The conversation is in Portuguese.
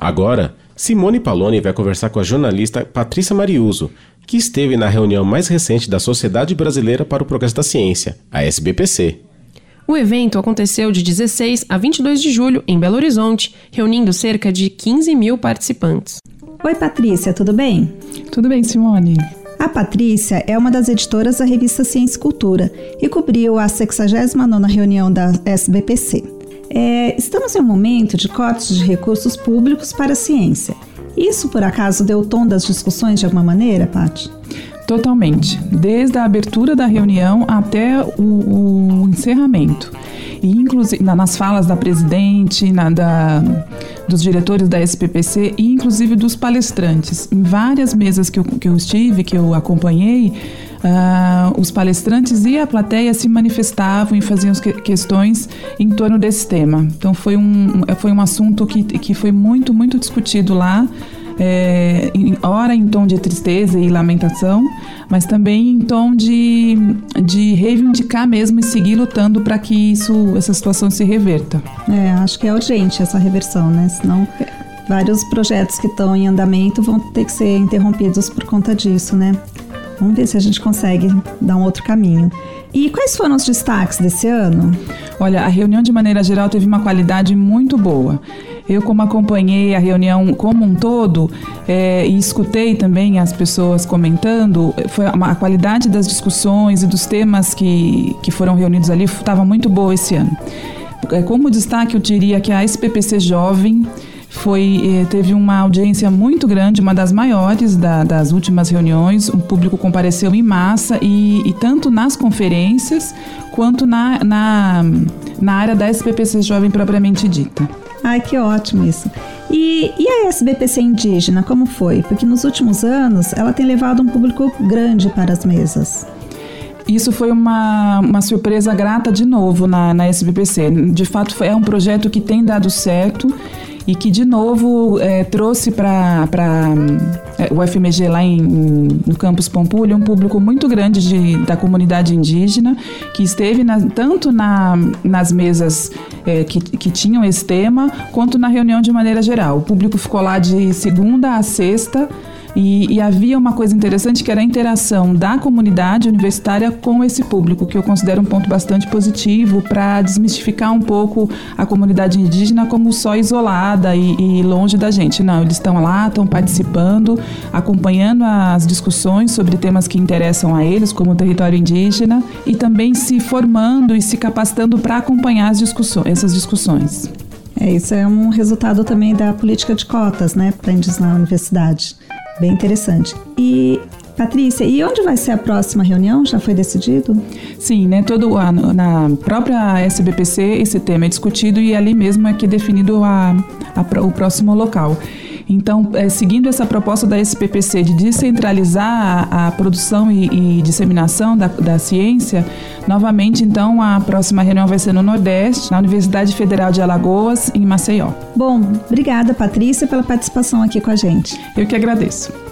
Agora, Simone Paloni vai conversar com a jornalista Patrícia Mariuso, que esteve na reunião mais recente da Sociedade Brasileira para o Progresso da Ciência, a SBPC. O evento aconteceu de 16 a 22 de julho em Belo Horizonte, reunindo cerca de 15 mil participantes. Oi, Patrícia, tudo bem? Tudo bem, Simone. A Patrícia é uma das editoras da revista Ciência e Cultura e cobriu a 69ª reunião da SBPC. Estamos em um momento de cortes de recursos públicos para a ciência. Isso, por acaso, deu o tom das discussões de alguma maneira, Paty? Totalmente. Desde a abertura da reunião até o encerramento. E, inclusive, nas falas da presidente, dos diretores da SBPC e, inclusive, dos palestrantes. Em várias mesas que eu estive, que eu acompanhei, os palestrantes e a plateia se manifestavam e faziam questões em torno desse tema. Então, foi um assunto que foi muito, muito discutido lá. Ora em tom de tristeza e lamentação, mas também em tom de reivindicar mesmo e seguir lutando para que essa situação se reverta. Acho que é urgente essa reversão, né? Senão vários projetos que estão em andamento vão ter que ser interrompidos por conta disso, né? Vamos ver se a gente consegue dar um outro caminho. E quais foram os destaques desse ano? Olha, a reunião de maneira geral teve uma qualidade muito boa. Eu, como acompanhei a reunião como um todo e escutei também as pessoas comentando, a qualidade das discussões e dos temas que foram reunidos ali estava muito boa esse ano. Como destaque, eu diria que a SBPC Jovem teve uma audiência muito grande, uma das maiores das últimas reuniões. O público compareceu em massa e tanto nas conferências quanto na área da SBPC Jovem propriamente dita. Ai, que ótimo isso. E a SBPC indígena, como foi? Porque nos últimos anos ela tem levado um público grande para as mesas. Isso foi uma surpresa grata de novo na SBPC. De fato, é um projeto que tem dado certo e que, de novo, trouxe para o FMG lá no Campus Pampulha um público muito grande da comunidade indígena, que esteve tanto nas mesas que tinham esse tema, quanto na reunião de maneira geral. O público ficou lá de segunda a sexta. E havia uma coisa interessante, que era a interação da comunidade universitária com esse público, que eu considero um ponto bastante positivo para desmistificar um pouco a comunidade indígena como só isolada e longe da gente. Não, eles estão lá, estão participando, acompanhando as discussões sobre temas que interessam a eles, como o território indígena, e também se formando e se capacitando para acompanhar essas discussões. Isso é um resultado também da política de cotas, né, para índios na universidade. Bem interessante. E, Patrícia, e onde vai ser a próxima reunião? Já foi decidido? Sim, né? Todo ano, na própria SBPC, esse tema é discutido e ali mesmo é que é definido o próximo local. Então, seguindo essa proposta da SBPC de descentralizar a produção e disseminação da ciência, novamente, então, a próxima reunião vai ser no Nordeste, na Universidade Federal de Alagoas, em Maceió. Bom, obrigada, Patrícia, pela participação aqui com a gente. Eu que agradeço.